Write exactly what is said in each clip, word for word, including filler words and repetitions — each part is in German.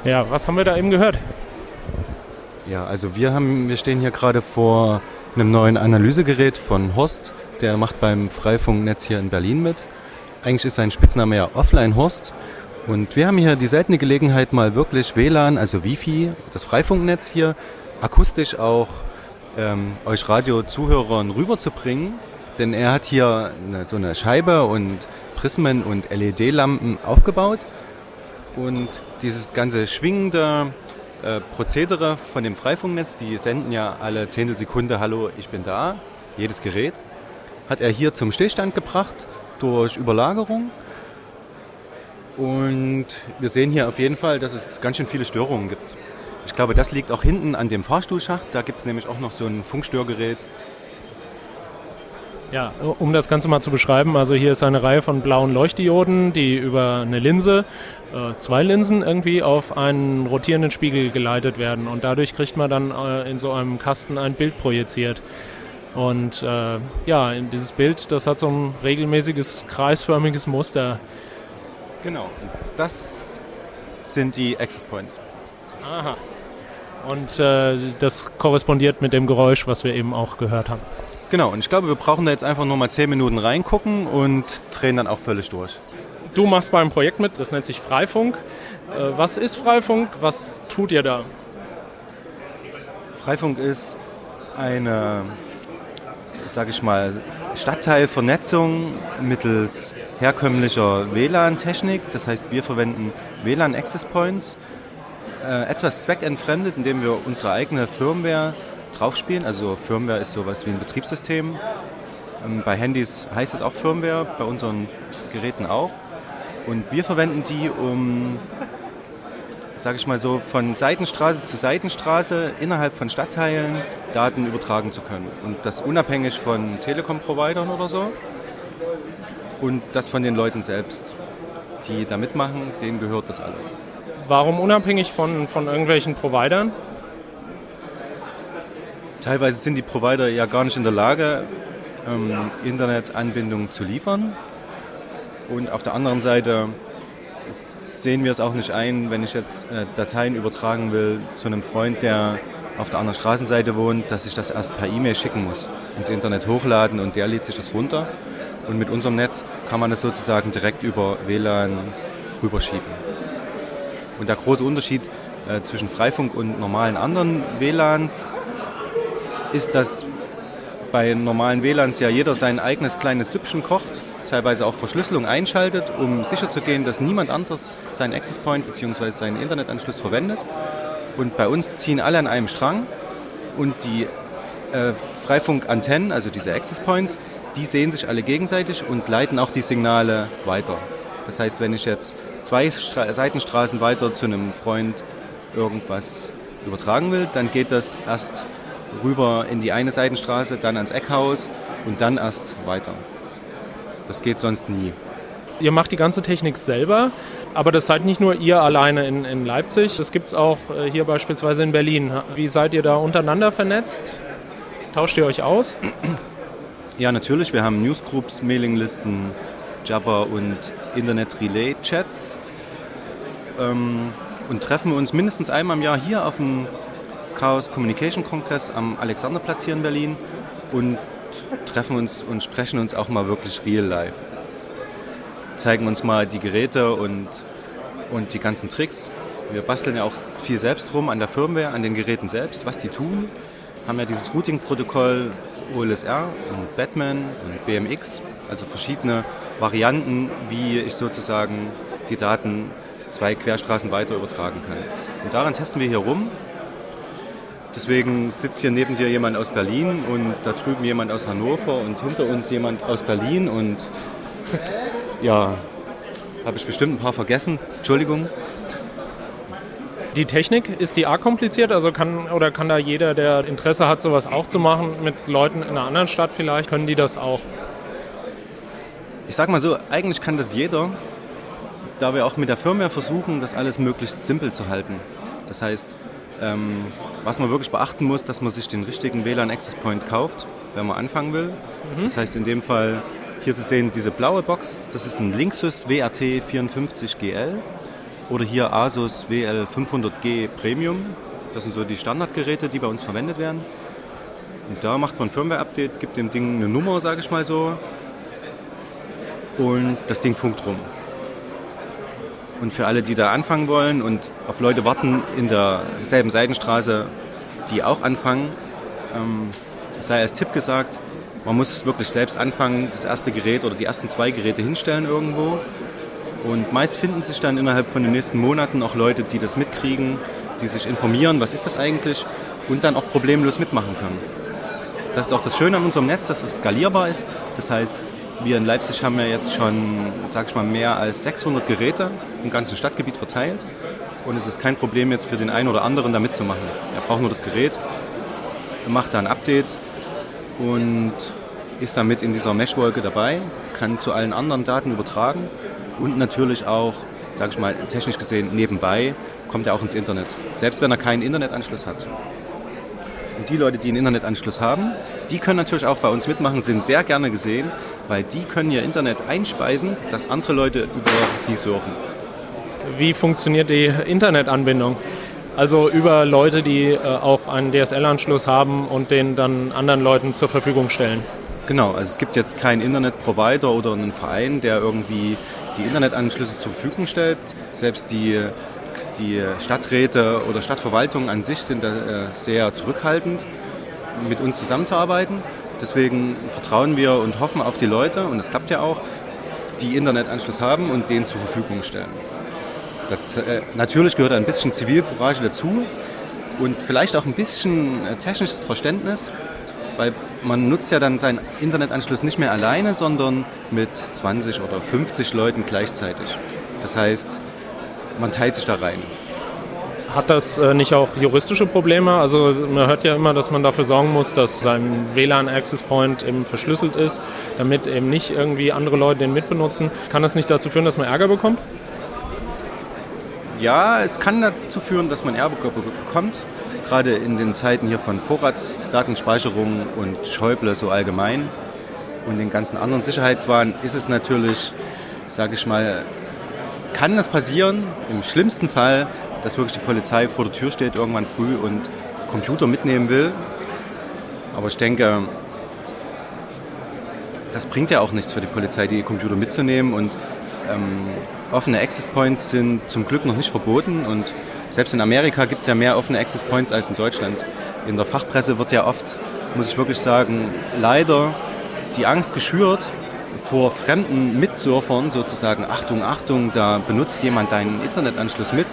Ja, was haben wir da eben gehört? Ja, also wir haben, wir stehen hier gerade vor einem neuen Analysegerät von Horst. Der macht beim Freifunknetz hier in Berlin mit. Eigentlich ist sein Spitzname ja Offline Horst. Und wir haben hier die seltene Gelegenheit, mal wirklich W L A N, also Wi-Fi, das Freifunknetz hier, akustisch auch ähm, euch Radio-Zuhörern rüberzubringen. Denn er hat hier eine, so eine Scheibe und Prismen und L E D-Lampen aufgebaut. Und dieses ganze schwingende äh, Prozedere von dem Freifunknetz, die senden ja alle Zehntelsekunde, hallo, ich bin da, jedes Gerät, hat er hier zum Stillstand gebracht durch Überlagerung. Und wir sehen hier auf jeden Fall, dass es ganz schön viele Störungen gibt. Ich glaube, das liegt auch hinten an dem Fahrstuhlschacht, da gibt es nämlich auch noch so ein Funkstörgerät. Ja, um das Ganze mal zu beschreiben, also hier ist eine Reihe von blauen Leuchtdioden, die über eine Linse, äh, zwei Linsen irgendwie auf einen rotierenden Spiegel geleitet werden und dadurch kriegt man dann äh, in so einem Kasten ein Bild projiziert. Und äh, ja, in dieses Bild, das hat so ein regelmäßiges, kreisförmiges Muster. Genau, das sind die Access Points. Aha. Und äh, das korrespondiert mit dem Geräusch, was wir eben auch gehört haben. Genau, und ich glaube, wir brauchen da jetzt einfach nur mal zehn Minuten reingucken und drehen dann auch völlig durch. Du machst beim Projekt mit, das nennt sich Freifunk. Äh, was ist Freifunk? Was tut ihr da? Freifunk ist eine, sage ich mal, Stadtteilvernetzung mittels herkömmlicher W L A N-Technik. Das heißt, wir verwenden W L A N-Access Points, äh, etwas zweckentfremdet, indem wir unsere eigene Firmware draufspielen. Also Firmware ist sowas wie ein Betriebssystem. Ähm, bei Handys heißt es auch Firmware, bei unseren Geräten auch. Und wir verwenden die, um, sage ich mal so, von Seitenstraße zu Seitenstraße innerhalb von Stadtteilen Daten übertragen zu können. Und das unabhängig von Telekom-Providern oder so. Und das von den Leuten selbst, die da mitmachen, denen gehört das alles. Warum unabhängig von, von irgendwelchen Providern? Teilweise sind die Provider ja gar nicht in der Lage, ähm, Internetanbindungen zu liefern. Und auf der anderen Seite sehen wir es auch nicht ein, wenn ich jetzt äh, Dateien übertragen will zu einem Freund, der auf der anderen Straßenseite wohnt, dass ich das erst per E-Mail schicken muss, ins Internet hochladen und der lädt sich das runter. Und mit unserem Netz kann man das sozusagen direkt über W L A N rüberschieben. Und der große Unterschied äh, zwischen Freifunk und normalen anderen W L A Ns ist, dass bei normalen W L A Ns ja jeder sein eigenes kleines Süppchen kocht, teilweise auch Verschlüsselung einschaltet, um sicherzugehen, dass niemand anderes seinen Access Point bzw. seinen Internetanschluss verwendet. Und bei uns ziehen alle an einem Strang und die äh, Freifunkantennen, also diese Access Points, die sehen sich alle gegenseitig und leiten auch die Signale weiter. Das heißt, wenn ich jetzt zwei Stra- Seitenstraßen weiter zu einem Freund irgendwas übertragen will, dann geht das erst rüber in die eine Seitenstraße, dann ans Eckhaus und dann erst weiter. Das geht sonst nie. Ihr macht die ganze Technik selber, aber das seid nicht nur ihr alleine in, in Leipzig, das gibt es auch äh, hier beispielsweise in Berlin. Wie seid ihr da untereinander vernetzt? Tauscht ihr euch aus? Ja, natürlich. Wir haben Newsgroups, Mailinglisten, Jabber und Internet-Relay-Chats ähm, und treffen uns mindestens einmal im Jahr hier auf dem Chaos Communication Kongress am Alexanderplatz hier in Berlin und treffen uns und sprechen uns auch mal wirklich real life. Zeigen uns mal die Geräte und, und die ganzen Tricks. Wir basteln ja auch viel selbst rum an der Firmware, an den Geräten selbst, was die tun. Haben ja dieses Routing-Protokoll O L S R und Batman und B M X, also verschiedene Varianten, wie ich sozusagen die Daten zwei Querstraßen weiter übertragen kann. Und daran testen wir hier rum. Deswegen sitzt hier neben dir jemand aus Berlin und da drüben jemand aus Hannover und hinter uns jemand aus Berlin und ja, habe ich bestimmt ein paar vergessen. Entschuldigung. Die Technik, ist die arg kompliziert? Also kann oder kann da jeder, der Interesse hat, sowas auch zu machen, mit Leuten in einer anderen Stadt vielleicht, können die das auch? Ich sag mal so, eigentlich kann das jeder, da wir auch mit der Firmware versuchen, das alles möglichst simpel zu halten. Das heißt, ähm, was man wirklich beachten muss, dass man sich den richtigen W L A N Access Point kauft, wenn man anfangen will. Mhm. Das heißt in dem Fall hier zu sehen, diese blaue Box, das ist ein Linksys W R T vierundfünfzig G L. oder hier Asus W L fünfhundert G Premium. Das sind so die Standardgeräte, die bei uns verwendet werden. Und da macht man ein Firmware-Update, gibt dem Ding eine Nummer, sage ich mal so, und das Ding funkt rum. Und für alle, die da anfangen wollen und auf Leute warten in derselben Seitenstraße, die auch anfangen, ähm, sei als Tipp gesagt, man muss wirklich selbst anfangen, das erste Gerät oder die ersten zwei Geräte hinstellen irgendwo. Und meist finden sich dann innerhalb von den nächsten Monaten auch Leute, die das mitkriegen, die sich informieren, was ist das eigentlich, und dann auch problemlos mitmachen können. Das ist auch das Schöne an unserem Netz, dass es skalierbar ist. Das heißt, wir in Leipzig haben ja jetzt schon, sag ich mal, mehr als sechshundert Geräte im ganzen Stadtgebiet verteilt. Und es ist kein Problem jetzt für den einen oder anderen da mitzumachen. Er braucht nur das Gerät, macht da ein Update und ist damit in dieser Meshwolke dabei, kann zu allen anderen Daten übertragen und natürlich auch, sag ich mal, technisch gesehen nebenbei kommt er auch ins Internet, selbst wenn er keinen Internetanschluss hat. Und die Leute, die einen Internetanschluss haben, die können natürlich auch bei uns mitmachen, sind sehr gerne gesehen, weil die können ihr Internet einspeisen, dass andere Leute über sie surfen. Wie funktioniert die Internetanbindung? Also über Leute, die äh, auch einen D S L-Anschluss haben und den dann anderen Leuten zur Verfügung stellen? Genau, also es gibt jetzt keinen Internetprovider oder einen Verein, der irgendwie die Internetanschlüsse zur Verfügung stellt. Selbst die, die Stadträte oder Stadtverwaltungen an sich sind da äh, sehr zurückhaltend, mit uns zusammenzuarbeiten. Deswegen vertrauen wir und hoffen auf die Leute, und es klappt ja auch, die Internetanschluss haben und den zur Verfügung stellen. Das, äh, natürlich gehört ein bisschen Zivilcourage dazu und vielleicht auch ein bisschen äh, technisches Verständnis, weil man nutzt ja dann seinen Internetanschluss nicht mehr alleine, sondern mit zwanzig oder fünfzig Leuten gleichzeitig. Das heißt, man teilt sich da rein. Hat das äh, nicht auch juristische Probleme? Also man hört ja immer, dass man dafür sorgen muss, dass sein W L A N-Access Point eben verschlüsselt ist, damit eben nicht irgendwie andere Leute den mitbenutzen. Kann das nicht dazu führen, dass man Ärger bekommt? Ja, es kann dazu führen, dass man Ärger bekommt. Gerade in den Zeiten hier von Vorratsdatenspeicherung und Schäuble so allgemein und den ganzen anderen Sicherheitswahn ist es natürlich, sage ich mal, kann es passieren, im schlimmsten Fall, dass wirklich die Polizei vor der Tür steht irgendwann früh und Computer mitnehmen will. Aber ich denke, das bringt ja auch nichts für die Polizei, die Computer mitzunehmen. Und ähm, offene Access Points sind zum Glück noch nicht verboten. Und selbst in Amerika gibt es ja mehr offene Access Points als in Deutschland. In der Fachpresse wird ja oft, muss ich wirklich sagen, leider die Angst geschürt vor fremden Mitsurfern, sozusagen, Achtung, Achtung, da benutzt jemand deinen Internetanschluss mit.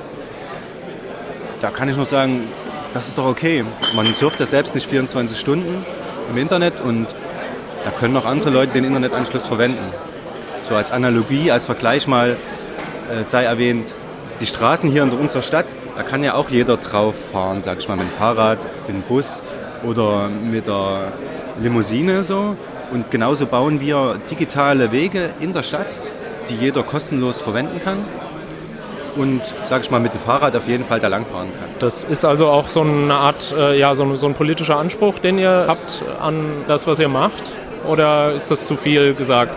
Da kann ich nur sagen, das ist doch okay. Man surft ja selbst nicht vierundzwanzig Stunden im Internet und da können auch andere Leute den Internetanschluss verwenden. So als Analogie, als Vergleich mal äh, sei erwähnt, die Straßen hier in unserer Stadt, da kann ja auch jeder drauf fahren, sag ich mal, mit dem Fahrrad, mit dem Bus oder mit der Limousine so. Und genauso bauen wir digitale Wege in der Stadt, die jeder kostenlos verwenden kann. Und, sag ich mal, mit dem Fahrrad auf jeden Fall da langfahren kann. Das ist also auch so eine Art, äh, ja, so, so ein politischer Anspruch, den ihr habt an das, was ihr macht? Oder ist das zu viel gesagt?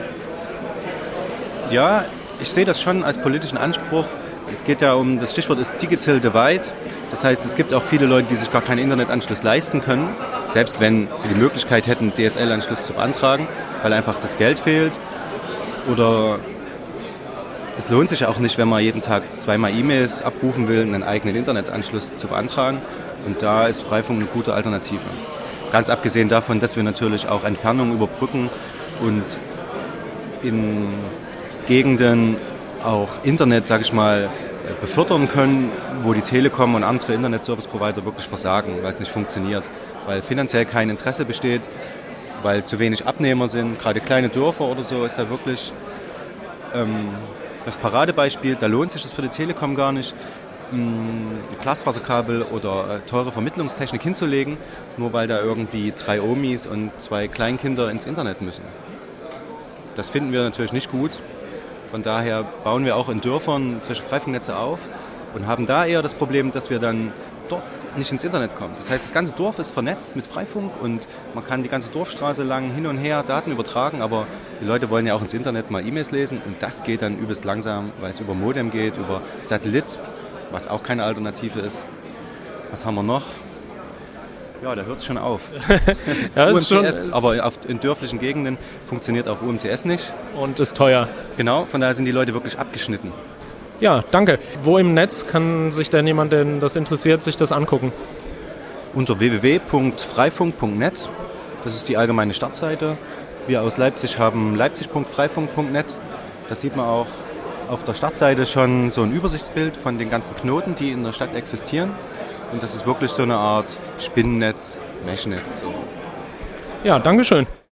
Ja, ich sehe das schon als politischen Anspruch. Es geht ja um, das Stichwort ist Digital Divide. Das heißt, es gibt auch viele Leute, die sich gar keinen Internetanschluss leisten können, selbst wenn sie die Möglichkeit hätten, D S L-Anschluss zu beantragen, weil einfach das Geld fehlt. Oder es lohnt sich auch nicht, wenn man jeden Tag zweimal E-Mails abrufen will, einen eigenen Internetanschluss zu beantragen. Und da ist Freifunk eine gute Alternative. Ganz abgesehen davon, dass wir natürlich auch Entfernungen überbrücken und in Gegenden auch Internet, sag ich mal, befördern können, wo die Telekom und andere Internet-Service-Provider wirklich versagen, weil es nicht funktioniert, weil finanziell kein Interesse besteht, weil zu wenig Abnehmer sind. Gerade kleine Dörfer oder so ist da wirklich ähm, das Paradebeispiel. Da lohnt sich das für die Telekom gar nicht, ähm, Glasfaserkabel oder äh, teure Vermittlungstechnik hinzulegen, nur weil da irgendwie drei Omis und zwei Kleinkinder ins Internet müssen. Das finden wir natürlich nicht gut. Von daher bauen wir auch in Dörfern solche Freifunknetze auf und haben da eher das Problem, dass wir dann dort nicht ins Internet kommt. Das heißt, das ganze Dorf ist vernetzt mit Freifunk und man kann die ganze Dorfstraße lang hin und her Daten übertragen, aber die Leute wollen ja auch ins Internet mal E-Mails lesen und das geht dann übelst langsam, weil es über Modem geht, über Satellit, was auch keine Alternative ist. Was haben wir noch? Ja, da hört es schon auf. Ja, U M T S, ist schon, ist aber auf, in dörflichen Gegenden funktioniert auch U M T S nicht. Und ist teuer. Genau, von daher sind die Leute wirklich abgeschnitten. Ja, danke. Wo im Netz kann sich denn jemand, den das interessiert, sich das angucken? Unter w w w punkt freifunk punkt net. Das ist die allgemeine Startseite. Wir aus Leipzig haben leipzig punkt freifunk punkt net. Da sieht man auch auf der Startseite schon so ein Übersichtsbild von den ganzen Knoten, die in der Stadt existieren. Und das ist wirklich so eine Art Spinnennetz, Meshnetz. Ja, danke schön.